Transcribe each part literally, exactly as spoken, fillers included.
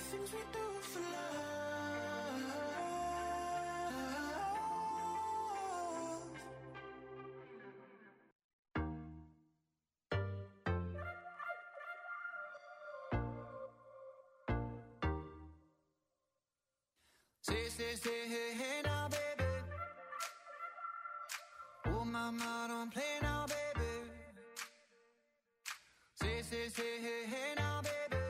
things we do for love. Say, say, say, hey, hey now, baby. Oh, mama, don't play now, baby. Say, say, say, hey, hey now, baby.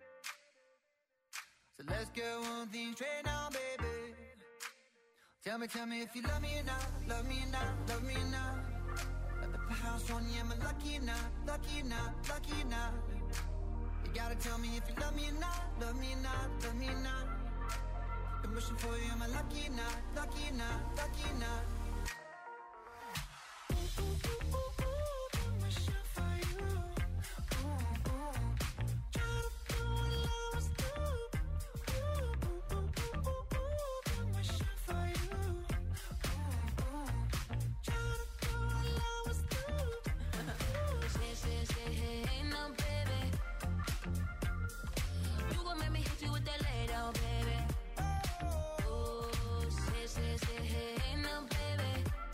So let's get one thing straight now, baby. Tell me, tell me if you love me or not, love me or not, love me or not. At the house on you, am I lucky or not, lucky or not, lucky or not? You gotta tell me if you love me or not, love me or not, love me or not. Been wishing for you, am I lucky or not, lucky or not, lucky or not? Ooh, ooh, ooh, ooh, ooh, been wishing for you. Ooh, ooh. Try to do what lovers do. Ooh, ooh, ooh, ooh, ooh, ooh, been wishing for you. Ooh, ooh. Try to do what lovers do. Say, say, say, hey, hey, now, baby. You gon' make me hit you with that lay down, baby. Say, say, hey, hey, now, baby.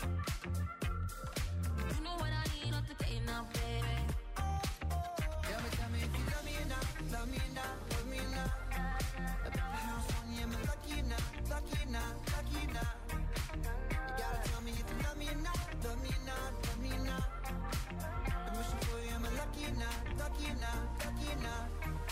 You know what I need off the day now, baby. Tell me, tell me if you love me or not, love me or not, love me or not. At the house on you, am I lucky or not, lucky or not, lucky or not? You gotta tell me if you love me or not, love me or not, love me or not. I'm wishing for you, am I lucky or not, lucky or not, lucky or not?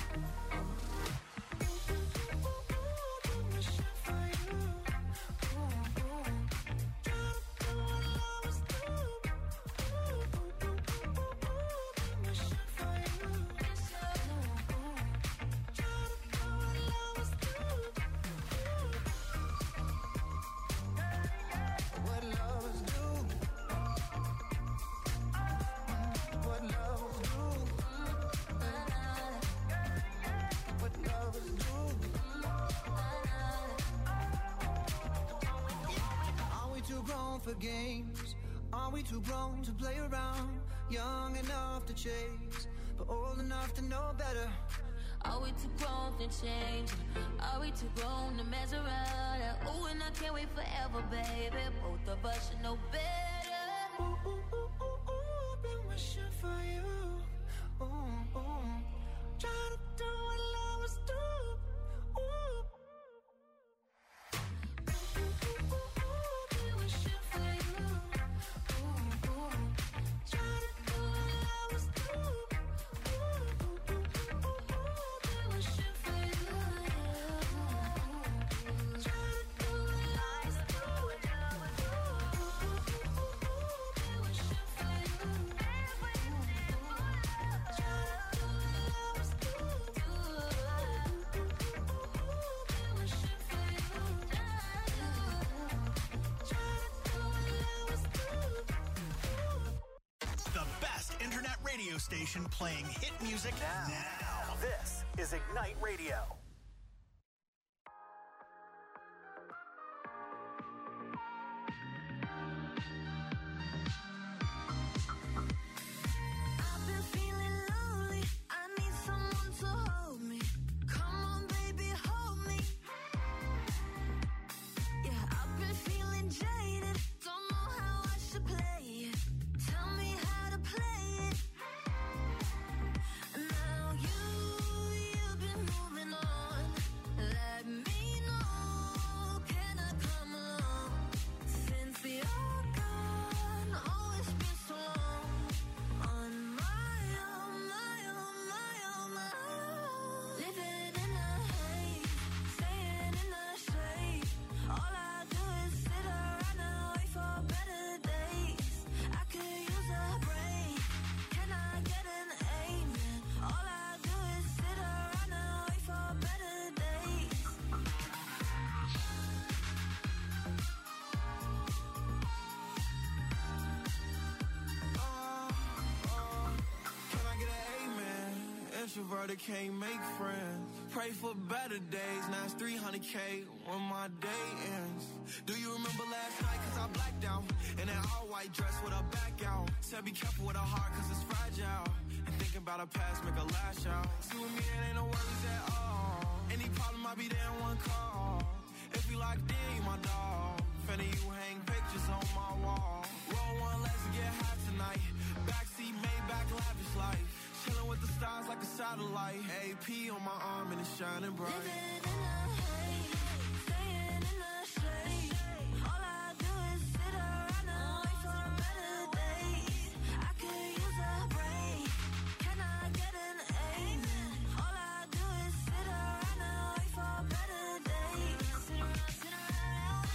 For games, are we too grown to play around? Young enough to chase, but old enough to know better. Are we too grown to change? Are we too grown to mess around? Ooh, and I can't wait forever, baby. Both of us should know better. Ooh, ooh, ooh, ooh, ooh, been wishing for you. Ooh, ooh. Try to do what lovers do. Ooh. Radio station playing hit music now. now. This is Ignite Radio. I've been feeling lonely. I need someone to hold me. Come on, baby, hold me. Yeah, I've been feeling jaded. Don't know how I should play it. Tell me how to play it. Now you, you've been moving on. Let me know, can I come along? Since you're gone, oh, it's been so long. On my own, my own, my own, my own. Living in the haze, staying in the shade. All I do is sit around and wait for better days. I could use a break. Can I get an amen? All I do is sit around and wait for better days. Oh, oh, can I get an amen? Introverted can't make friends. Pray for better days. Now it's three hundred K when my day ends. Do you remember last night? Cause I blacked out. In an all white dress with a back out. Said be careful with a heart cause it's fragile. And thinking about a past make a lash out. See with me it ain't no worries at all. Any problem, I'll be there in one call. If you like D, my dog. If any of you hang pictures on my wall. Roll one, let's get high tonight. Backseat, Maybach, lavish life. Chilling with the stars like a satellite. A P on my arm and it's shining bright. Living in the haze, staying in the shade. All I do is sit around and wait for better days. I could use a break. Can I get an amen? All I do is sit around and wait for better days. Sit around, sit around,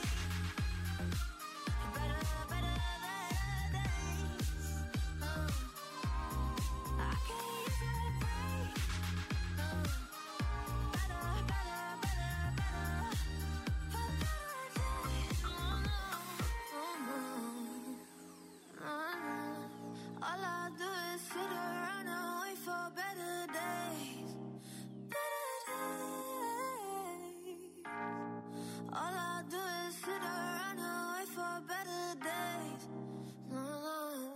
better, better, better days. Uh, I could use a break. Uh, better, better, better, better, for better days. Oh no, oh no, oh no. All I do is sit around and wait for better days. Better days. All I do is sit around and wait for better days. Oh.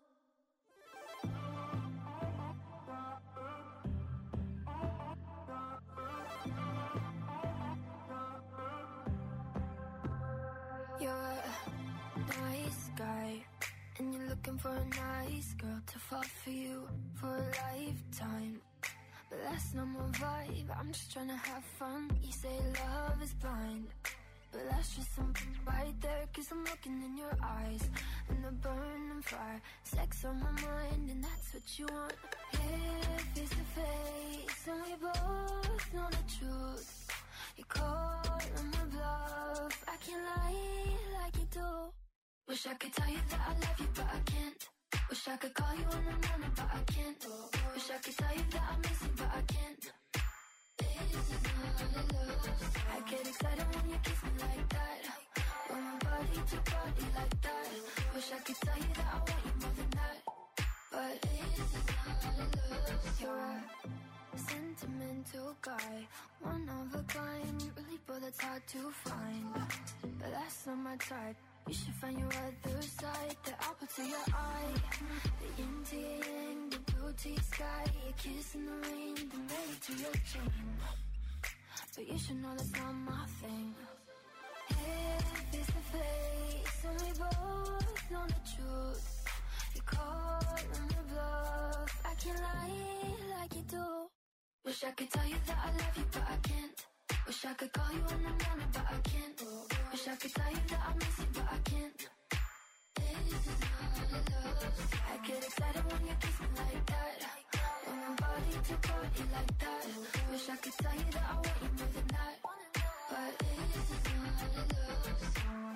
You're a nice guy, and you're looking for a nice girl to fall for you for a lifetime. But that's not my vibe, I'm just trying to have fun. You say love is blind, but that's just something right there. Cause I'm looking in your eyes, and the burning fire. Sex on my mind, and that's what you want. Here, face to face, and we both know the truth. You call on my bluff, I can't lie like you do. Wish I could tell you that I love you, but I can't. Wish I could call you in the morning, but I can't. Wish I could tell you that I miss you, but I can't. This is not love. I get excited when you kiss me like that. When my body to body like that. Wish I could tell you that I want you more than that. But this is not love. You're a sentimental guy, one of a kind, really, but that's hard to find. But that's not my type. You should find your other side, the apple to your eye, the yin to your yang, the blue to your sky, a kiss in the rain, the melody to your chain. But you should know that's not my thing. Here, face to face, and we both know the truth. You call on the bluff, I can't lie like you do. Wish I could tell you that I love you, but I can't. Wish I could call you in the morning, but I can't. Wish I could tell you that I miss you, but I can't. This is not love. I get excited when you kiss me like that. When my body to body like that. Wish I could tell you that I want you more than that. But this is not love.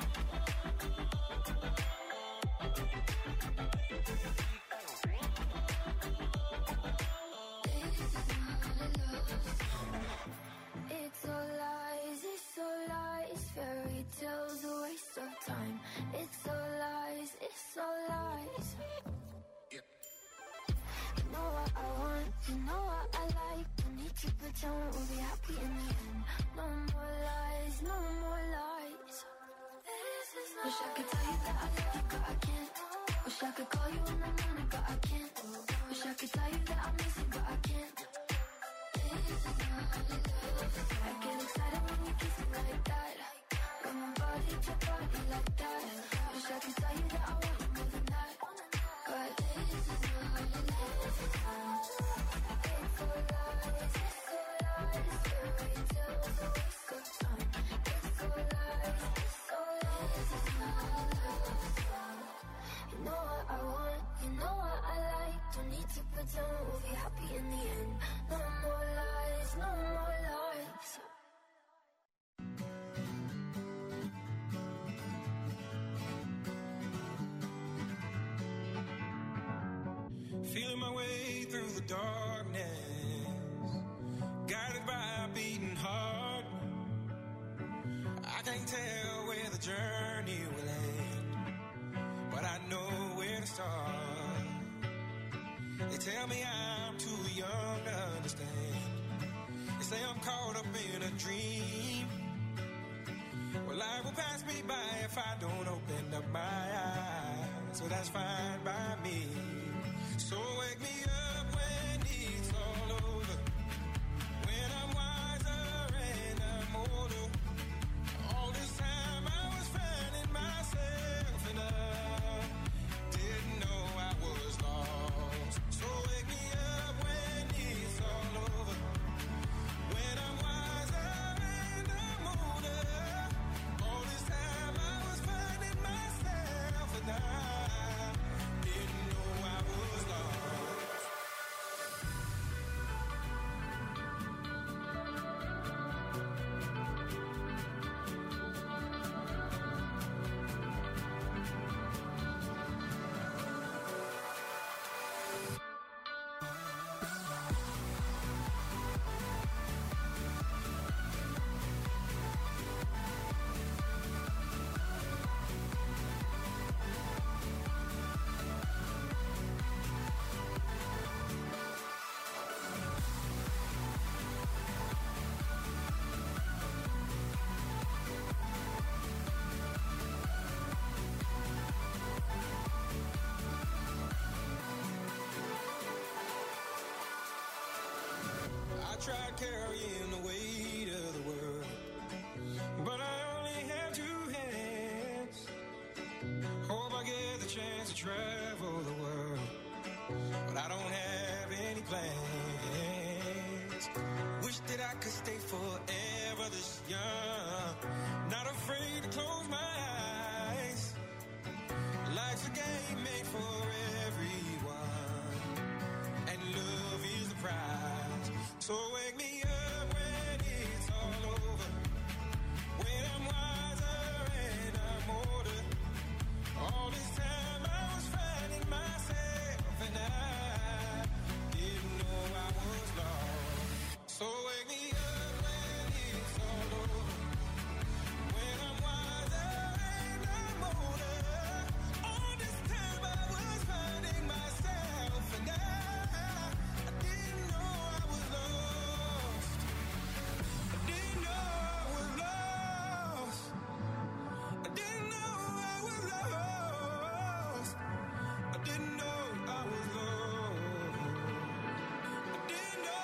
It's all lies, it's all lies, fairy tales, a waste of time. It's all lies, it's all lies. Yeah. You know what I want, you know what I like. Don't need to pretend we'll be happy in the end. No more lies, no more lies. This is not. Wish I could tell you that I love you, but I can't. Wish I could call you in the morning, but I can't. Wish I could tell you that I miss you, but I can't. I get excited when you kiss me like that. When my body to body like that. Wish I could tell you that I want you more than that. But this is not love. It's all lies, it's all lies. Fairy tales, a waste of time. It's all lies, it's all lies. It's not love. You know what I want, you know what I like. Don't need to pretend we'll be happy in the end. No more lies, no more lies. Feeling my way through the darkness, guided by a beating heart. I can't tell where the journey will end, but I know where to start. They tell me I'm too young to understand. They say I'm caught up in a dream. Well, life will pass me by if I don't open up my eyes. So that's fine by me. So wake me up when it's all over, when I'm I tried carrying the weight of the world, but I only have two hands. Hope I get the chance to travel the world, but I don't have any plans. Wish that I could stay forever this young, not afraid to close my eyes. Life's a game made for everyone, and love is the prize. So wake me up when it's all over, when I'm wiser and I'm older. All this time I was finding myself, and I didn't know I was lost. So wake me up when it's all over, when I'm wiser and I'm older. All this time I was finding myself, and I, I didn't know I was lost. I didn't know I was lost. I didn't know I was lost. I didn't know I was lost. I didn't know.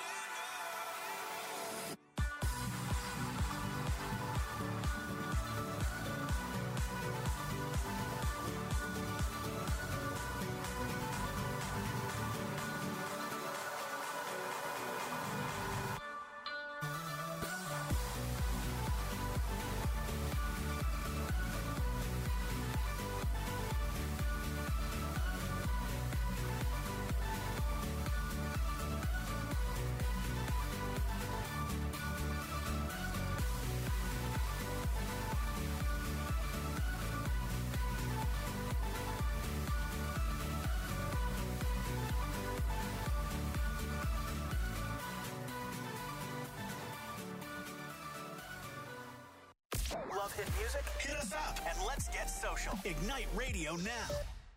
Love hit music? Hit us up and let's get social. Ignite Radio now.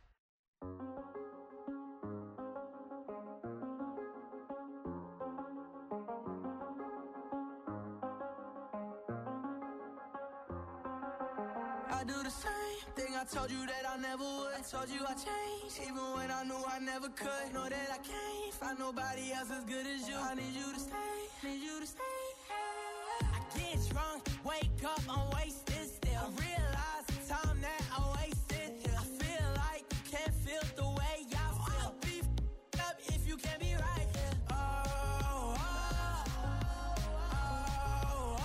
I do the same thing I told you that I never would. I told you I changed, even when I knew I never could. Know that I can't find nobody else as good as you. I need you to stay, need you to stay. I get drunk, wake up, I'm wasted still. I realize the time that I wasted here. I feel like you can't feel the way I feel. I'll be f***ed up if you can't be right here. Oh, oh, oh, oh,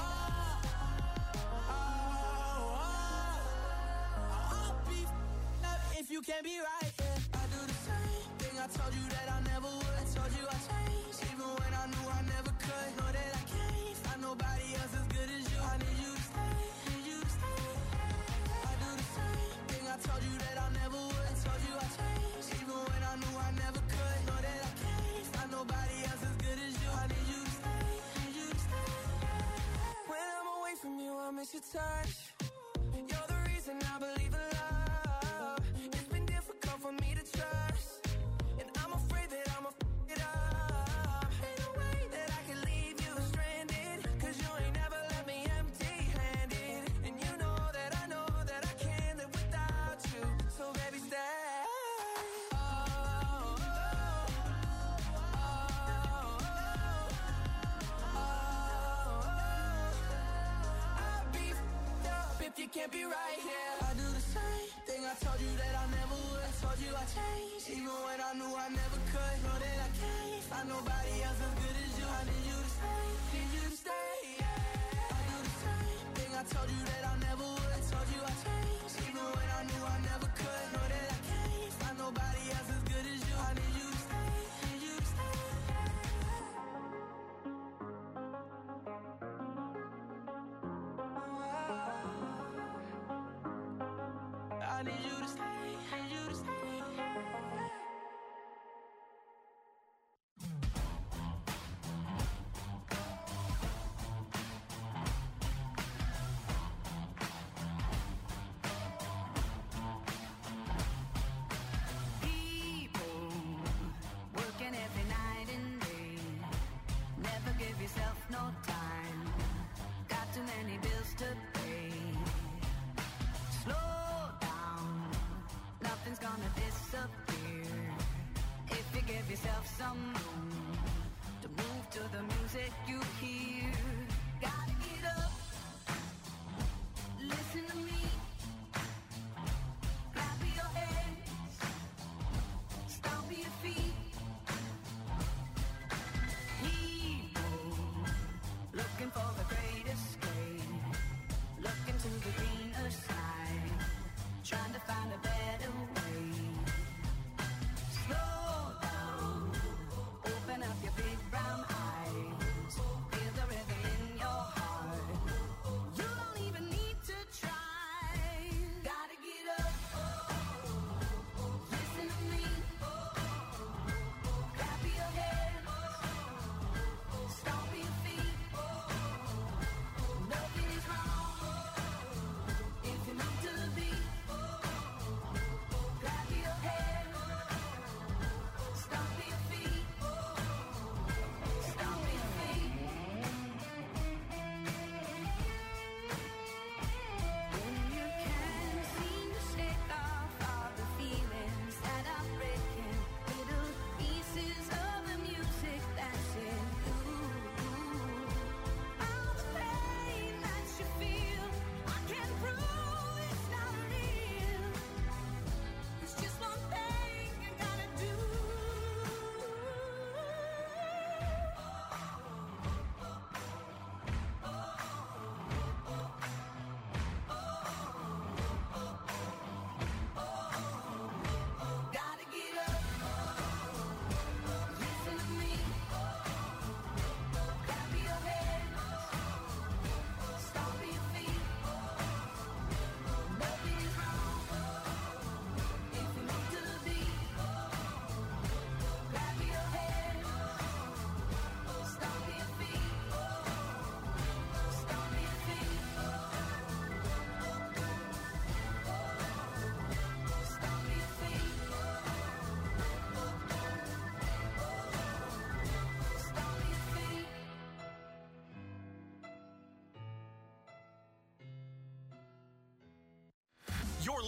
oh, oh. I'll be f***ed up if you can't be right here. I do the same thing I told you that I never would. I told you I changed, even when I knew I never could. Know that I can't find nobody else as good as you. I need you to stay, need you to stay. I do the same thing I told you that I never would. I told you I changed, even when I knew I never could. Know that I can't find nobody else as good as you. I need you to stay, need you to stay. When I'm away from you, I miss your touch. You're the reason I believe in love. It's been difficult for me to trust, and I'm afraid that I'ma f*** it up. Ain't no way that I can leave you stranded, 'cause you ain't never left me empty-handed. And you know that I know that I can't live without you. So baby, stay. Oh, oh, oh, oh, oh. I'll be f***ed up if you can't be right here. I do the same thing I told you that I never would. I told you I changed, even when I knew I never could. Know that I can't find nobody else as good as you. I need you to stay, need you to stay. I do the same thing I told you that I never would. I told you I changed, even when I knew I never could. Know that I can't find nobody else as good as you. I need you to stay, need you to stay. I need you to stay, need you to stay.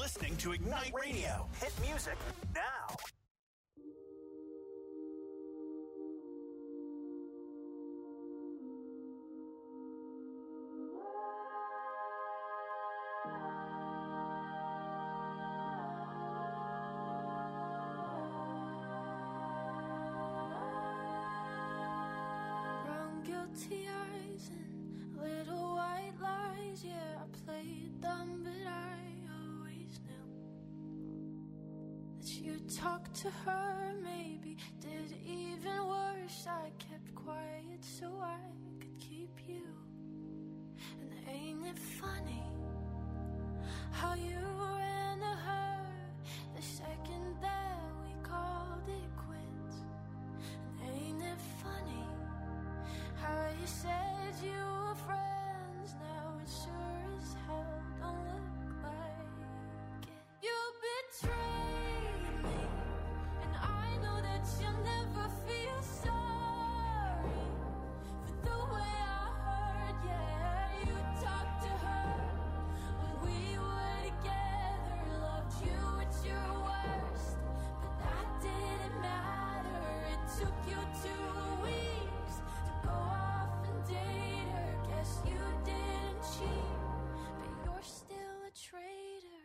listening to Ignite Radio. Hit music now. Brown guilty eyes and little white lies. Yeah, I played them, but I always knew that you talked to her, maybe did even worse. I kept quiet so I could keep you. And ain't it funny how you ran to her the second that we called it quits? And ain't it funny how you said you were friends, now it sure as hell don't look like it. You betrayed me, and I know that you'll never feel sorry for the way I heard. Yeah, you talked to her when we were together, loved you at your worst, but that didn't matter. It took you two weeks to go off and date her. Guess you didn't cheat, but you're still a traitor.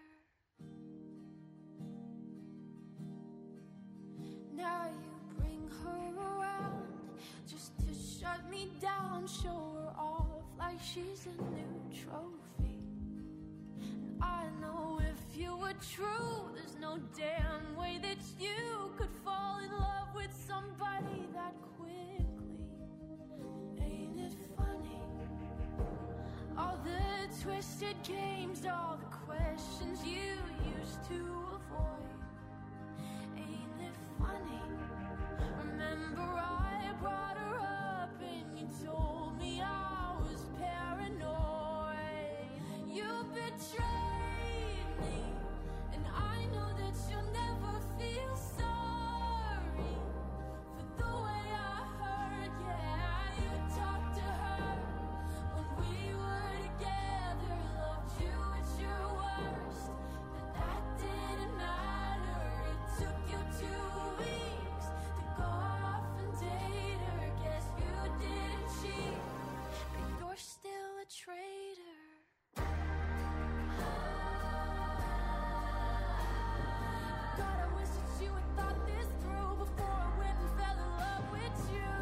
Now you bring her around just to shut me down, show her off like she's a new trophy. And I know if you were true, there's no damn way that you could fall in love with somebody that quickly. Ain't it funny? All the twisted games, all the questions you used to avoid. Ain't it funny? Remember I brought her up and you told me I was paranoid. You betrayed me, and I know that you'll never feel sorry for the way I heard. Yeah, you talked to her when we were together, loved you at your worst, but that didn't matter. It took you two weeks to go off and date her. Guess you didn't cheat, but you're still a traitor. God, I wish that you had thought this through before I went and fell in love with you.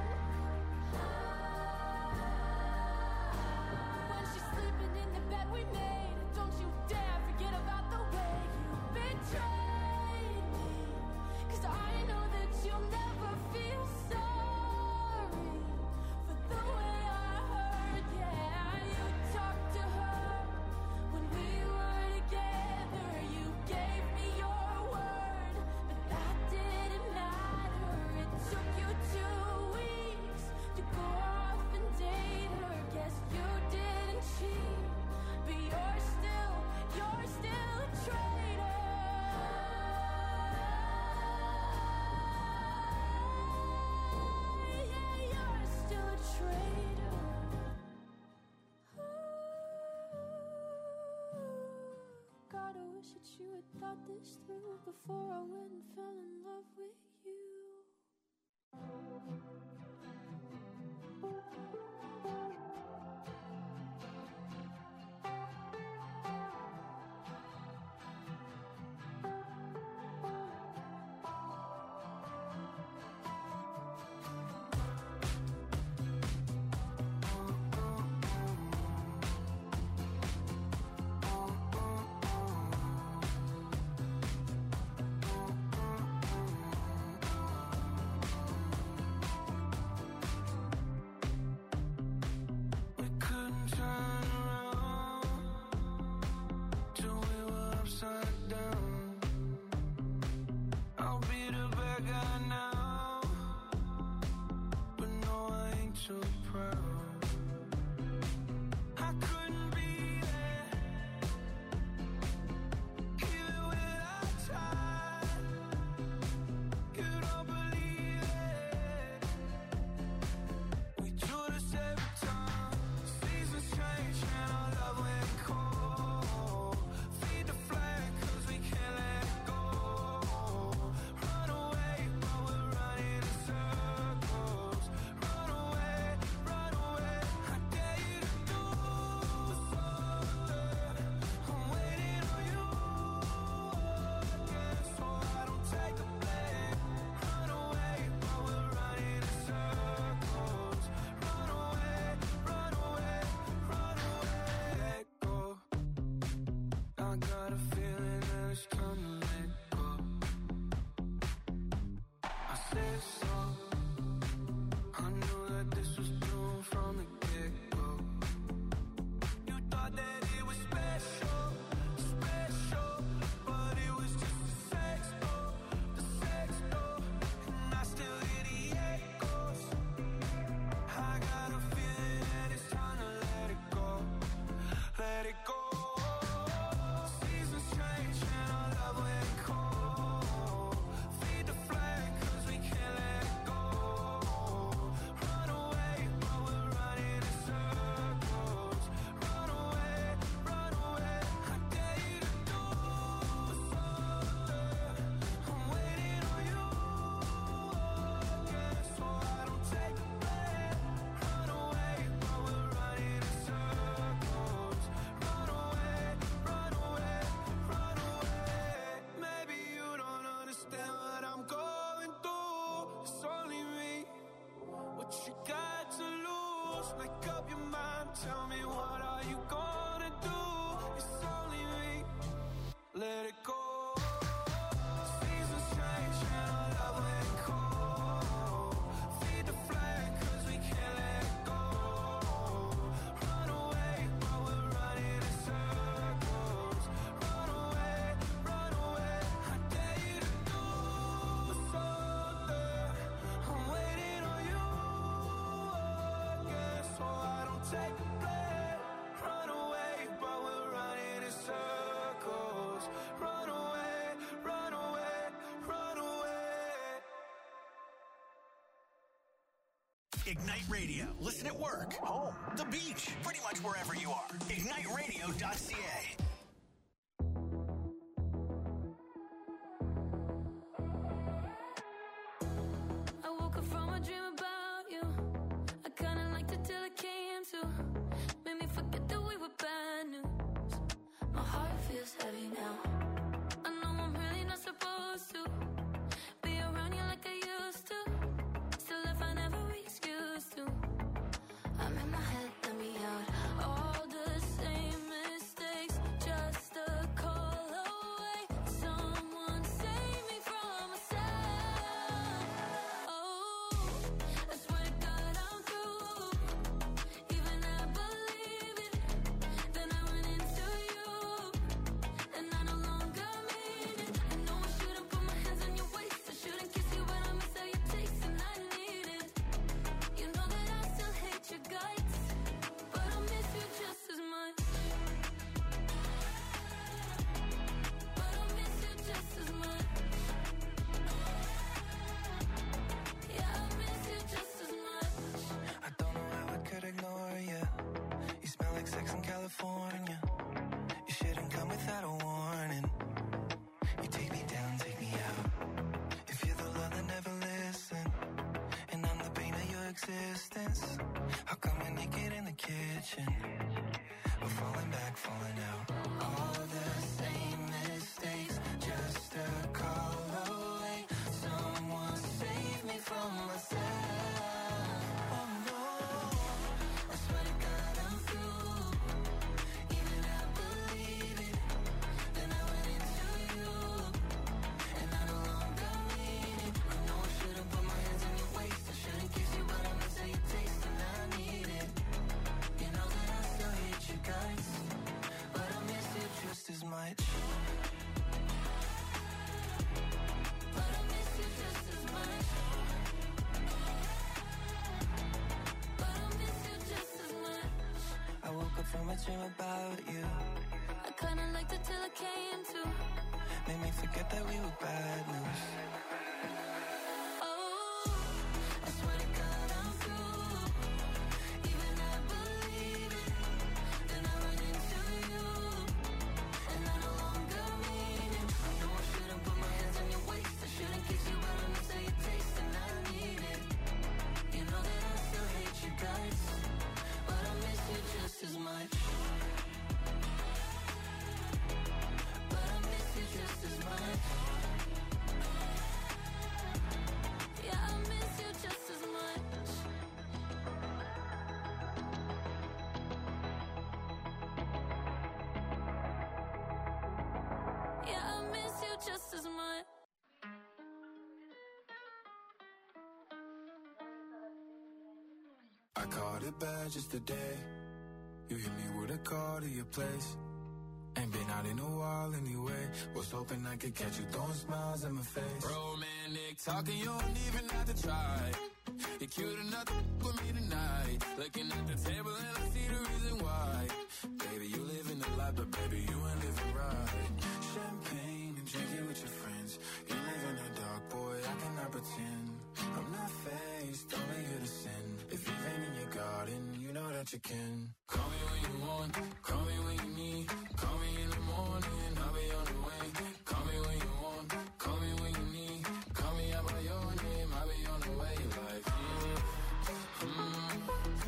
When she's sleeping in the bed we made, don't you dare forget about the way you betrayed me. 'Cause I know that you'll never feel sorry for the way I heard. Yeah, you talked to her when we were together. You gave me your word, but that didn't matter. It took you two weeks to go off and date her. Guess you didn't cheat, but you're still, you're still a traitor. Yeah, you're still a traitor. God, I wish that you had thought this through before I went and fell in love with you. so. I knew that this was doomed from the get-go. You thought that it was special, special, but it was just a sex door, the sex door, and I still hear the echoes. I got a feeling that it's time to let it go, let it go. Seasons change and our love went cold. Feed the flag 'cause we can't let it go. Run away, but we're running in circles. Run away, run away. I dare you to do something. I'm waiting on you again, so I don't take the blame. Run away, but we're running in circles. Run away, run away, run away. Maybe you don't understand what I'm going through. It's only me. What you got to lose? Make up your mind. Tell me, what are you gonna do? It's only me. Let it go. Seasons change and our love went cold. Feed the flag 'cause we can't let it go. Run away, but we're running in circles. Run away, run away. I dare you to do something. I'm waiting on you again, so I don't take the blame. Run away, but we're running in circles. Run away, run away, run away. Ignite Radio. Listen at work, home, the beach, pretty much wherever you are. ignite radio dot c a. I woke up from a dream about you. I kinda liked it till it came to. Made me forget that we were bad news. My heart feels heavy now. I know I'm really not supposed to be around you like I used to. Still I find every excuse to. I'm in my head, let me out. All the same mistakes, just a call away. Someone save me from myself. Oh, I swear to God I'm through. Even I believe it. Then I went into you, and I no longer mean it. I know I shouldn't put my hands on your waist. I shouldn't kiss you, but I miss how you taste, and I need it. You know that I still hate your guts, but I miss you just as much. But I miss you just as much. Yeah, I miss you just as much. I don't know how I could ignore you. You smell like sex in California. You shouldn't come without a warning. You take me down, take me out. If you're the love that never listened, and I'm the pain of your existence, how come we're naked in the kitchen? We're falling back, falling out. All the same mistakes, just a call away. Someone save me from myself. Oh no, I swear to God I'm through. Even I believe it. Then I went into you, and I no longer mean it. I know I shouldn't put my hands on your waist. I shouldn't kiss you, but I miss how you taste, and I need it. You know that I still hate you guys, but I miss you just as much. But I miss you just as much. But I miss you just as much. I woke up from a dream about you. I kinda liked it till it came to. Made me forget that we were bad news. Oh, I swear to God I'm through. Even I believe it. Then I went into you, and I no longer mean it. I know I shouldn't put my hands on your waist. I shouldn't kiss you, but I miss how you taste, and I need it. You know that I still hate you guys, but I miss you just as much. But I miss you just as much. I caught it bad just today. You hit me with a call to your place. Ain't been out in a while anyway. Was hoping I could catch you throwing smiles in my face. Romantic talking, you don't even have to try. You're cute enough to f- with me tonight. Looking at the table and I see the reason why. Baby, you living the life, but baby, you ain't living right. Champagne and drinking with your friends. You live in the dark, boy, I cannot pretend. I'm not faced, only here to sin. If you've been in your garden, you know that you can. Call me when you want, call me when you need. Call me in the morning, I'll be on the way. Call me when you want, call me when you need. Call me out by your name, I'll be on the way. Like, mm, mm, mm,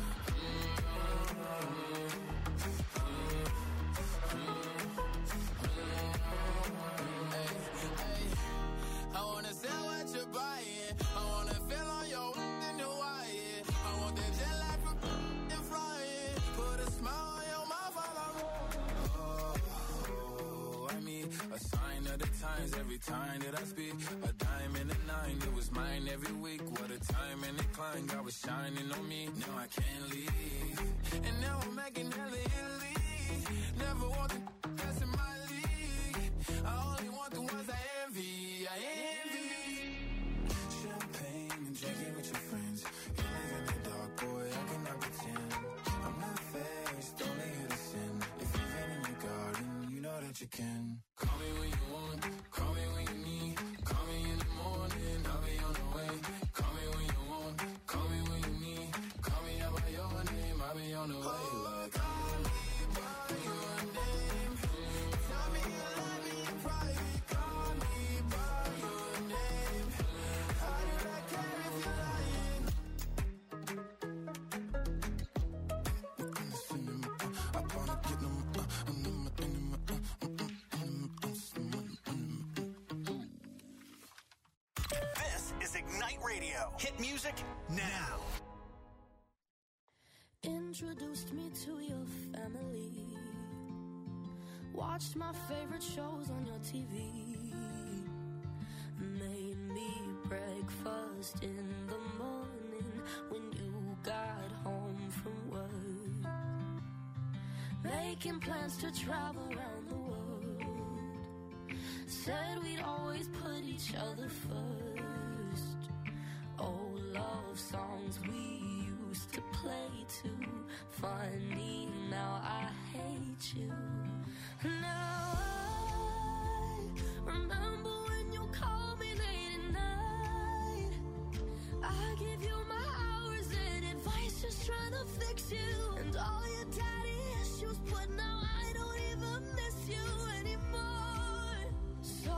I wanna sell what you're buying. I wanna feel on your in Hawaii. I want that jet lag from and flying. Put a smile on your mouth while I'm oh, oh, I mean, a sign of the times every time that I speak. A dime and a nine, it was mine every week. What a time and a climb, God was shining on me. Now I can't leave. And now I'm making hella Italy. Never want the that's in my league. I only want the ones I envy. I envy. Champagne and drinking with your friends. You live in the dark, boy, I cannot pretend. I'm not faced, only here to sin. If you've been in your garden, you know that you can. Call me when you want, call me when you need. Call me in the morning, I'll be on the way. Call me when you want, call me when you need. Call me out by your name, I'll be on the way. Like, call me by your name. Tell me you love me in private. Call me by your name. How did I care if you're lying? I wanna get them, uh, and them, and them, uh, This is Ignite Radio. Hit music now. Introduced me to your family. Watched my favorite shows on your T V. Made me breakfast in the morning when you got home from work. Making plans to travel around the world. Said we'd always put each other first. Old love songs we used to play too. Funny, now I hate you. Now I remember when you called me late at night. I give you my hours and advice, just trying to fix you. And all your daddy issues, but now I don't even miss you anymore. So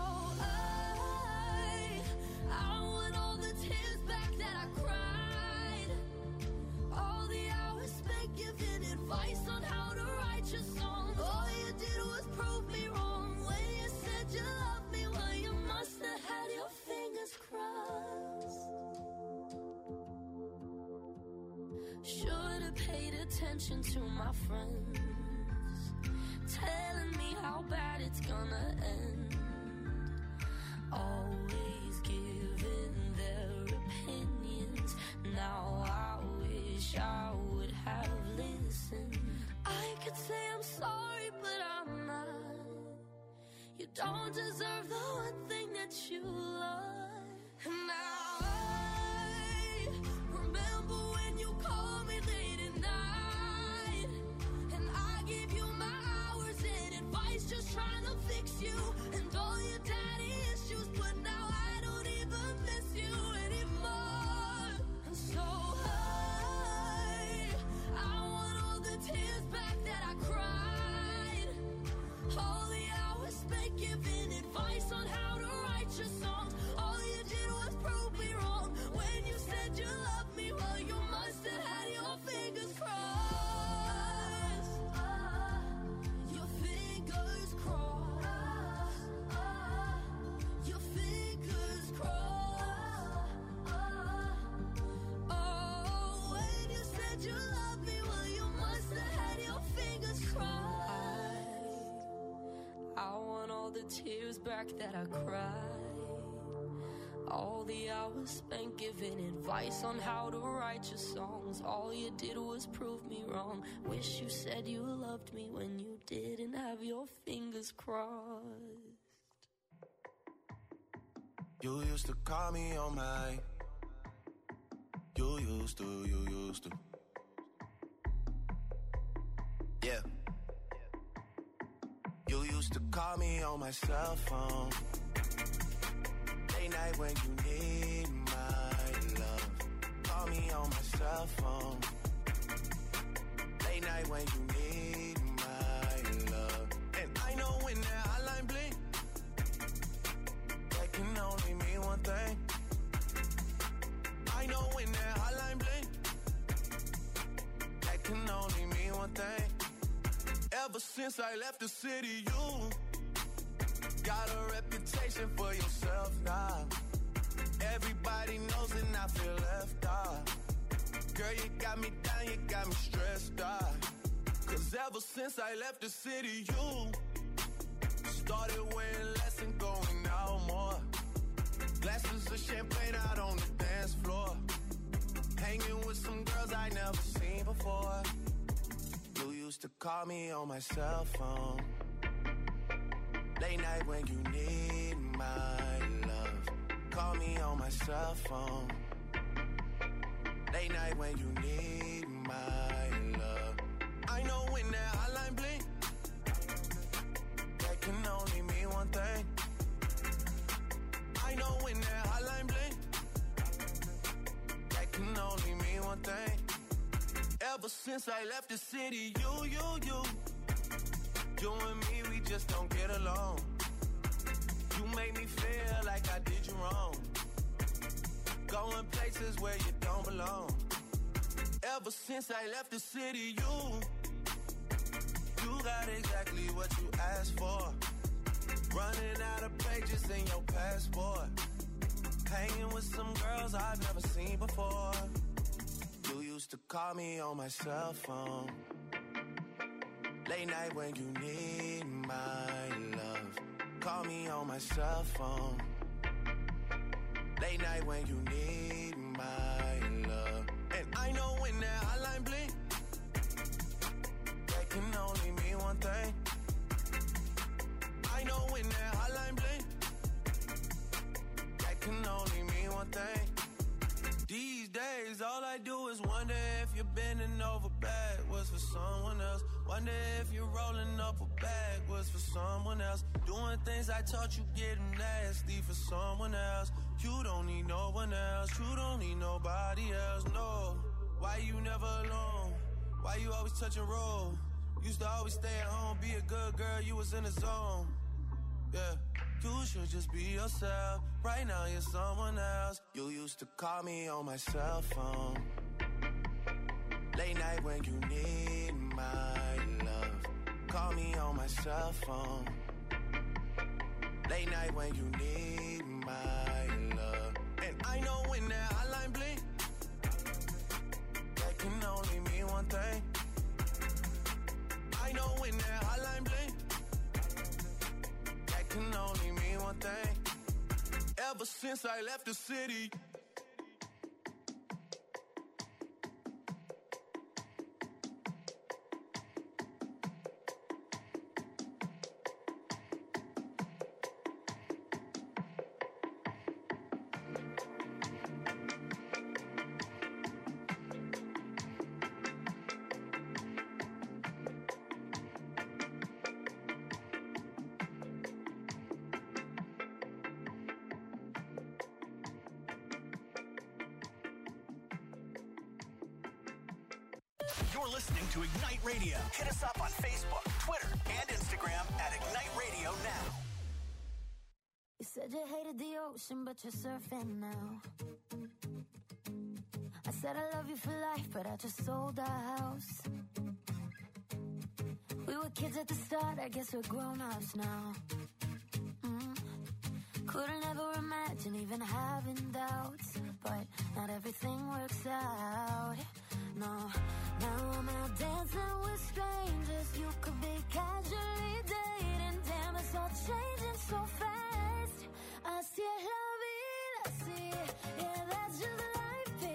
I, I want all the tears back that I cried. All the hours spent giving advice on how to write your songs. All you did was prove me wrong. When you said you loved me, well, you must have had your fingers crossed. Should have paid attention to my friends, telling me how bad it's gonna end. Always giving their opinions. Now I wish I would have listened. I could say I'm sorry, but I'm not. You don't deserve the one thing that you love. And now I remember when you called me late at night. And I gave you my hours and advice, just trying to fix you. And all your daddy issues, but now I don't even miss you anymore. And so I, I want all the tears back that I cried. All the hours spent giving advice on how to write your songs. All you did was prove me wrong. When you said you loved me, well, you must have had your fingers crossed. Your fingers crossed. Your fingers crossed. Oh, when you said you loved me, well, you must have had your fingers crossed. I want all the tears back that I cried. All the hours spent giving advice advice on how to write your songs. All you did was prove me wrong. Wish you said you loved me when you didn't have your fingers crossed. You used to call me on my. You used to, you used to. Yeah. You used to call me on my cell phone. Late night when you need my love. Call me on my cell phone. Late night when you need my love. And I know when that hotline blink, that can only mean one thing. I know when that hotline blink, that can only mean one thing. Ever since I left the city, you got a reputation for yourself now. Everybody knows and I feel left out. Girl, you got me down, you got me stressed out. Cause ever since I left the city, you started wearing less and going out more. Glasses of champagne out on the dance floor. Hanging with some girls I never seen before. You used to call me on my cell phone. Late night when you need my love. Call me on my cell phone. Late night when you need my love. I know when that hotline blink, that can only mean one thing. I know when that hotline blink, that can only mean one thing. Ever since I left the city, you, you, you, you and me, we just don't get along. You make me feel like I did you wrong. Going places where you don't belong. Ever since I left the city, you, you got exactly what you asked for. Running out of pages in your passport. Hanging with some girls I've never seen before. You used to call me on my cell phone. Late night when you need my love. Call me on my cell phone. Late night when you need my love. And I know when that hotline blink, that can only mean one thing. I know when that hotline blink, that can only mean one thing. These days, all I do is wonder if you're bending over backwards for someone else. Wonder if you're rolling up a backwards for someone else. Doing things I taught you getting nasty for someone else. You don't need no one else. You don't need nobody else, no. Why you never alone? Why you always touch and roll? Used to always stay at home, be a good girl, you was in the zone. Yeah, you should just be yourself. Right now you're someone else. You used to call me on my cell phone. Late night when you need my love. Call me on my cell phone. Late night when you need my love. And I know when that hotline blink, that can only mean one thing. I know when that hotline blink, that can only mean one thing. Ever since I left the city. You're listening to Ignite Radio. Hit us up on Facebook, Twitter, and Instagram at Ignite Radio Now. You said you hated the ocean, but you're surfing now. I said I love you for life, but I just sold our house. We were kids at the start, I guess we're grown-ups now. Mm. Couldn't ever imagine even having doubts, but not everything works out. No, now I'm out dancing with strangers. You could be casually dating. Damn, it's all changing so fast. I see la vida, see, yeah, that's just life, baby.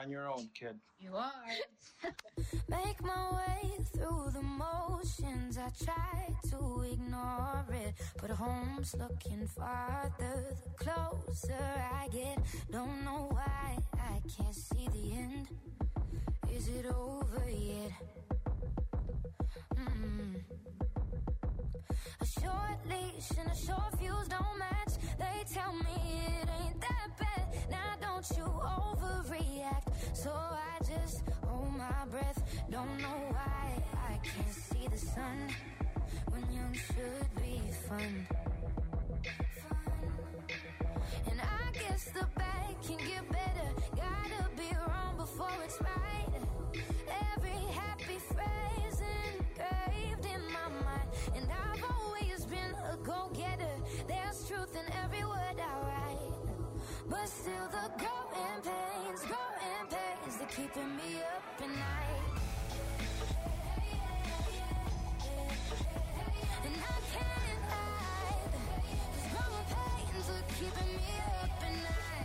on your own, kid. You are. Make my way through the motions. I try to ignore it, but home's looking farther the closer I get. Don't know why I can't see the end. Is it over yet? Mm-mm. A short leash and a short fuse don't match. They tell me it ain't that bad. Now don't you overreact. So I just hold my breath. Don't know why I can't see the sun when young should be fun. Fun. And I guess the bad can get better. Gotta be wrong before it's right. Every happy phrase engraved in my mind. And I've always been a go-getter. There's truth in every word I write. But still the growing pains, growing pains, they're keeping me up at night. And I can't hide, these growing pains are keeping me up at night.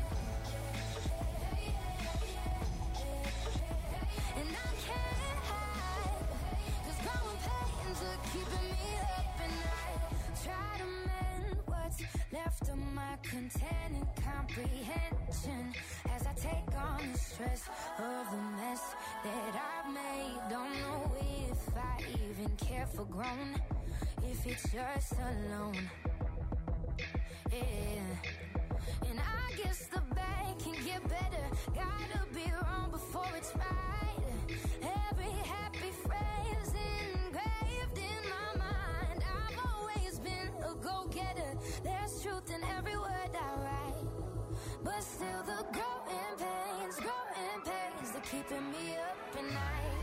And I can't hide, these growing pains are keeping me up at night. Try to mend what's left of my content and comprehension as I take on the stress of the mess that I've made. Don't know if I even care for grown, if it's just alone. Yeah. And I guess the bad can get better. Gotta be wrong before it's right. Every happy phrase engraved in my mind. I've always been a go-getter. There's truth in every word I write. But still the growing pains, growing pains, they're keeping me up at night.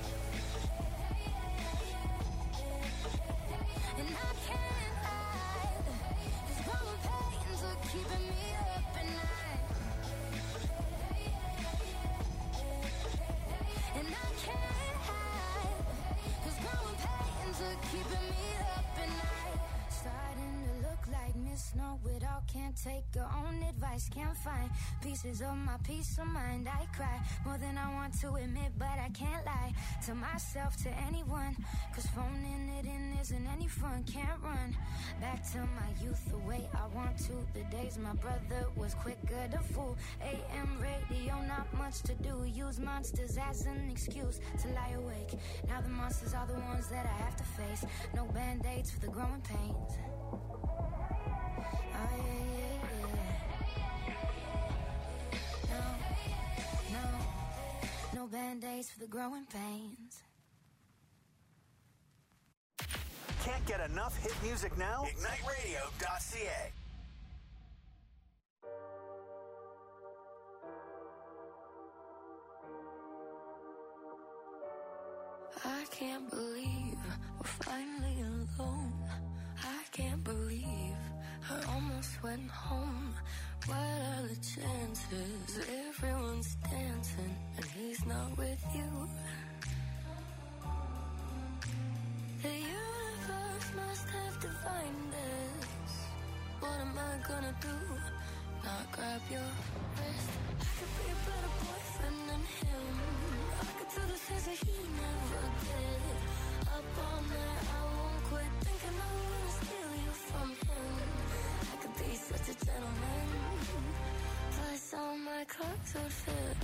And I can't hide, these growing pains are keeping me up at night. And I can't hide, these growing pains are keeping me up at night. Starting to look like Miss Know-It-All, can't take her own advice, can't find pieces of my peace of mind. I cry more than I want to admit, but I can't lie to myself, to anyone, cause phoning it in isn't any fun. Can't run back to my youth the way I want to. The days my brother was quicker to fool. A M radio, not much to do. Use monsters as an excuse to lie awake. Now the monsters are the ones that I have to face. No band-aids for the growing pains. Oh yeah, yeah, yeah. No, no, no band-aids for the growing pains. Can't get enough hit music now? Ignite Radio dot C A. I can't believe we're finally alone. I can't believe I almost went home. What are the chances? Everyone's dancing and he's not with you. The universe must have divined this. What am I gonna do? Not grab your wrist. I could be a better boyfriend than him. I could do the things that he never did. Up all night, I won't quit thinking I'm gonna steal you from him. I could be such a gentleman. Plus all my clothes would fit.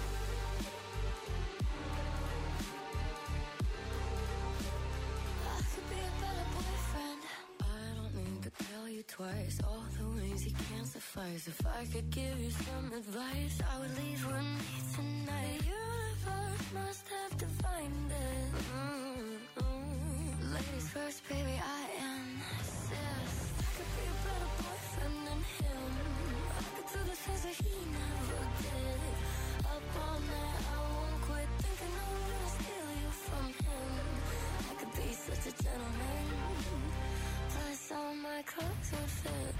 I could be a better boyfriend. I don't need to tell you twice all the ways he can't suffice. If I could give you some advice, I would leave with me tonight. The universe must have divined it. Mm-hmm. Ladies first, baby, I insist. I could be a better boyfriend than him. I could do the things that he never did. Up all night, I won't quit thinking I'm gonna steal you from him. I could be such a gentleman. Plus all my clothes would fit.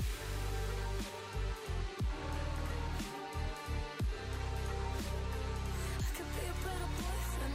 I could be a better boyfriend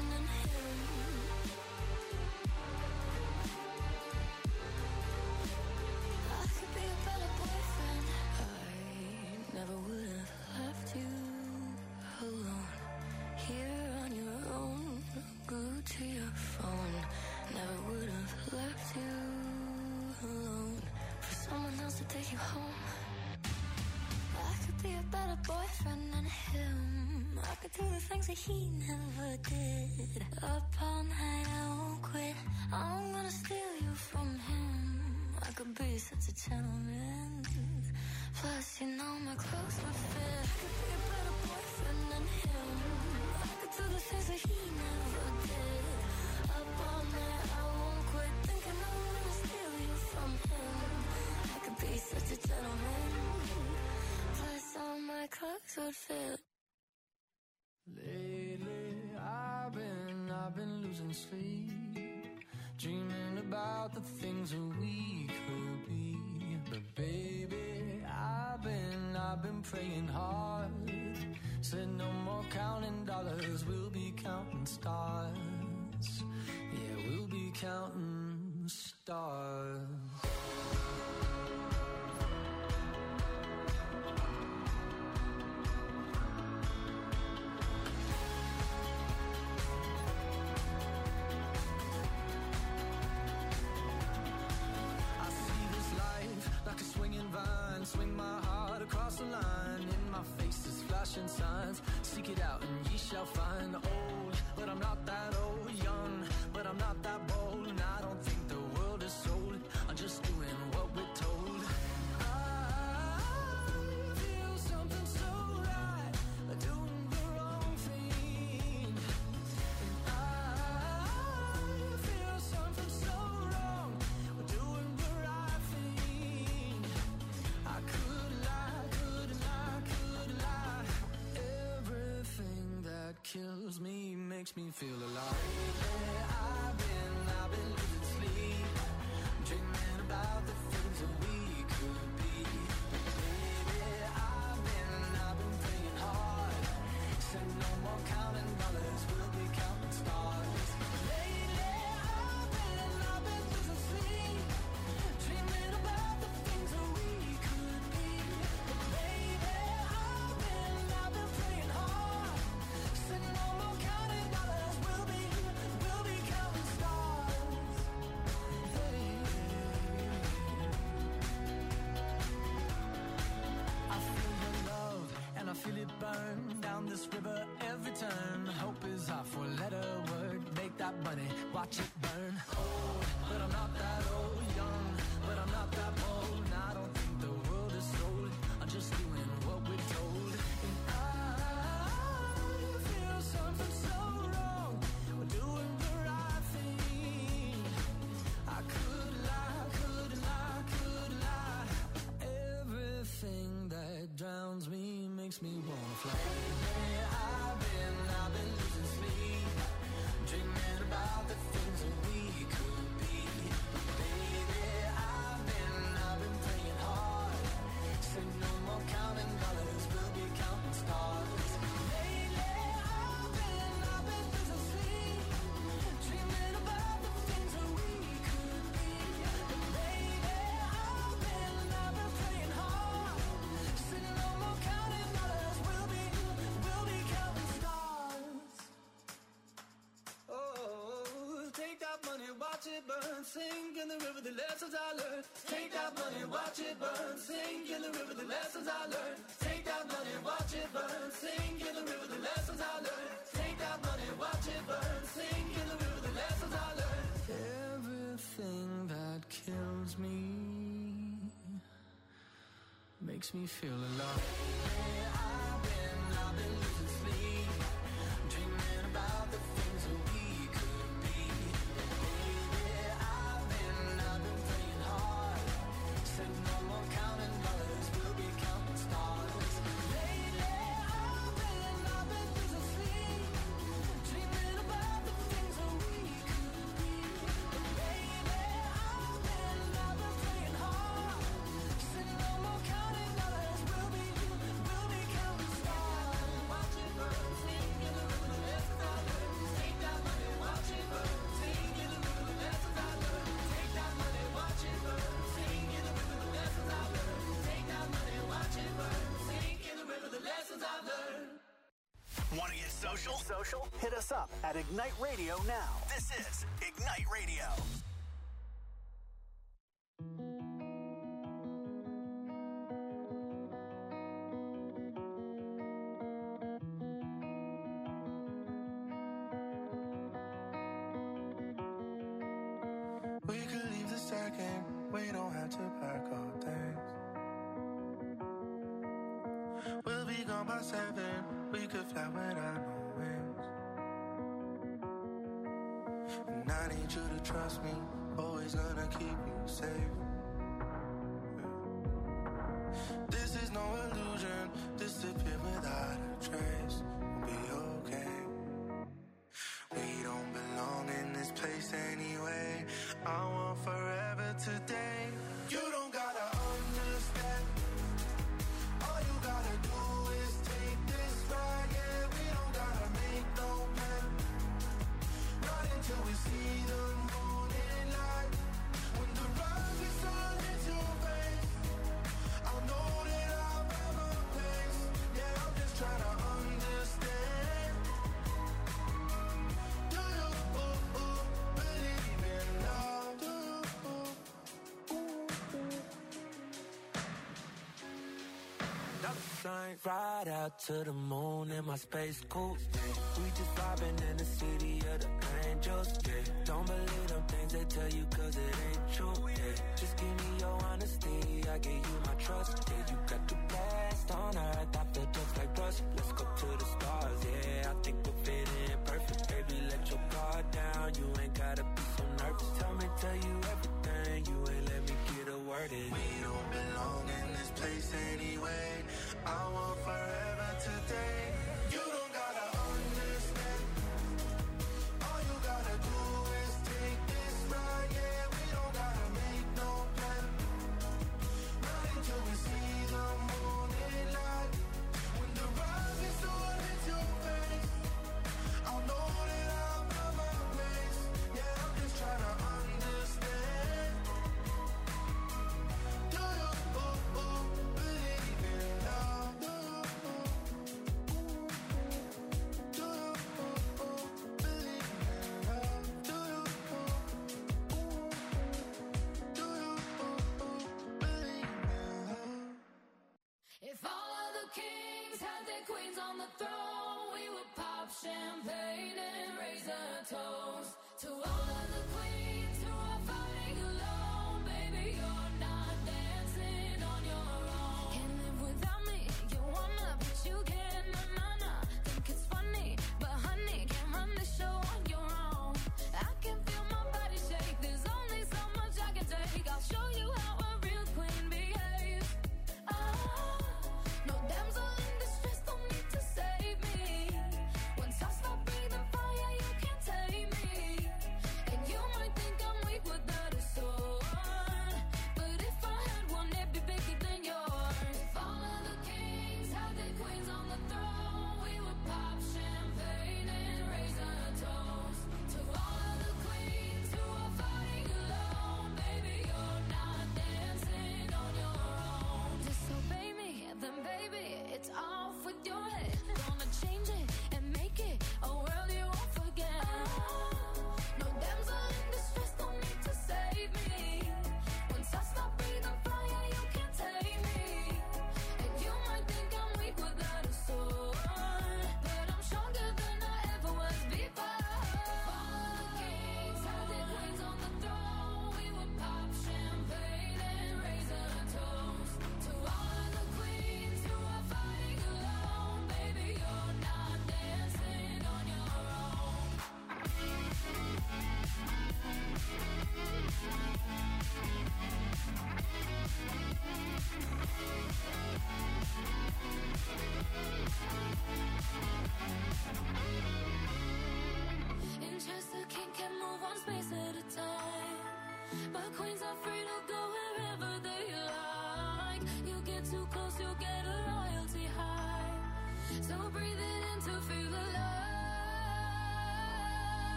take you home. I could be a better boyfriend than him. I could do the things that he never did. Up all night, I won't quit. I'm gonna steal you from him. I could be such a gentleman. Plus, you know my clothes would fit. I could be a better boyfriend than him. I could do the things that he never did. Up all night, I won't quit. Thinking I'm gonna steal you from him. I could be such a gentleman. Plus, all my clothes would fit. Lately, I've been, I've been losing sleep, dreaming about the things that we could be. But baby, I've been, I've been praying hard. Said no more counting dollars, we'll be counting stars. Yeah, we'll be counting stars. Like a swinging vine, swing my heart across the line. In my face is flashing signs. Seek it out and ye shall find. Old, but I'm not that old. Young, but I'm not that bold. And I don't think the world is sold. I'm just doing what we're told. I feel something so right, doing the wrong thing. And I feel something so wrong, doing the right thing. I could lie, could lie, could lie. Everything that kills me makes me feel alive. Yeah, I've been, I've been losing sleep, dreaming about the things that we could be. Baby, I've been, I've been praying hard. Said no more counting dollars, we'll be counting stars. Lately, I've been, I've been losing sleep, dreaming about the things that we could be. Baby, I've been, I've been praying hard. Said no more counting dollars, we'll be, we'll be counting stars. Hey. I feel your love and I feel it burn down this river every turn. Hope is our four-letter word. Make that money, watch it burn. Old, but I'm not that old. Young, but I'm not that bold. And I don't think the world is sold. I'm just doing what we're told. And I feel something so wrong. We're doing the right thing. I could lie, could lie, could lie. Everything that drowns me makes me wanna fly. Lately, I've been, I've been losing sleep, dreaming about the things that we could be. Baby, I've been, I've been praying hard. Said no more counting dollars, we'll be counting stars. Lately, I've been, I've been losing sleep, dreaming about the things that we could be. Baby, I've been, I've been praying hard. Said no more counting dollars, we'll be, we'll be counting stars. Oh, take that money, watch it burn, sink in the river, the lessons I learned. Take that money, watch it burn, sink in the river, the lessons I learned. Take that money, watch it burn, sink in the river, the lessons I learned. Take that money, watch it burn, sink in the river, the lessons I learned. Everything that kills me makes me feel alive. Hey, I've been, I've been losing sleep, dreaming about the things that we could be. Baby, I've been, I've been praying hard. Said no more counting dollars, we'll be counting stars. Lately, I've been, I've been losing sleep, dreaming about the things that we could be. Baby, I've been, I've been praying hard. Said no more counting dollars, we'll be, we'll be counting stars. Watch it burn, sing in the river, the lessons I learned. Take that money, watch it burn, sing in the river, the lessons I learned. Take that money, watch it burn, sing in the river, the lessons I learned. Take that money, watch it burn, sing in the river, the lessons I learned. Want to get social? Social? Hit us up at Ignite Radio now. This is Ignite Radio. to pack up things. We'll be gone by seven. We could fly without no wings. And I need you to trust me. Always gonna keep you safe. This is no illusion. Disappear without a trace. We'll be okay. We don't belong in this place anyway. I want forever today. You don't gotta understand. All you gotta do is take this ride. Yeah, we don't gotta make no plan. Not until we see the morning light. When the rising sun hits your face, I'll know that I'll find my place. Yeah, I'm just trying to understand. Do you ooh, ooh, believe in love? Do you ooh, ooh, ooh. Sunshine, ride out to the moon in my space coupe. Yeah. We just vibing in the city of the angels. Yeah. Don't believe them things they tell you cause it ain't true. Yeah. Just give me your honesty, I give you my trust. Yeah, you got the best on earth, I feel just like rust. Let's go to the stars, yeah, I think we'll fit in perfect. Baby, let your guard down, you ain't gotta be so nervous. Tell me, tell you everything, you ain't let me get a word in. We don't belong in this place anyway. I want forever today. You don't gotta understand. All you gotta do is take this ride. Yeah, we don't gotta make no plan. Not until we see the morning light. When the rising sun hits your face, I'll know that I'll find my place. Yeah, I'm just trying to understand. Do you ooh, ooh, believe in love? Do you ooh, do you ooh, ooh, believe in love? Do you ooh, ooh, do you ooh, ooh, believe in love? If all of the kings had their queens on the throne, we would pop champagne and raise a toast to all of the queens who are fighting alone. Baby, you're not dancing on your own. Can't live without me, you wanna, but you can't. Na na na, think it's funny, but honey, can't run the show on your own. I can feel my body shake. There's only so much I can take. I'll show you how a real queen behaves. Ah, no damsel in distress, don't need to save me. Once I stop breathing fire, you can't tame me. And you might think I'm weak without a sword, but if I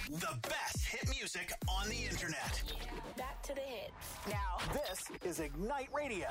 The best hit music on the internet. Back to the hits. Now, this is Ignite Radio.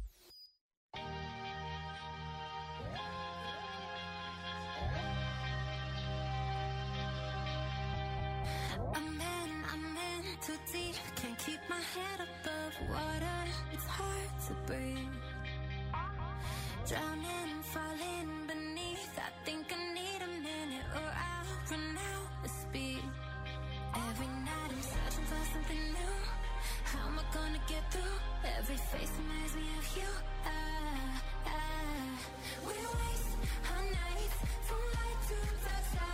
I'm in, I'm in too deep. Can't keep my head above water. It's hard to breathe. Drowning, falling beneath. I think I need a minute or I'll run out of speed. Every night I'm searching for something new. How am I gonna get through? Every face reminds me of you. Ah, ah. We waste our nights from light to the side.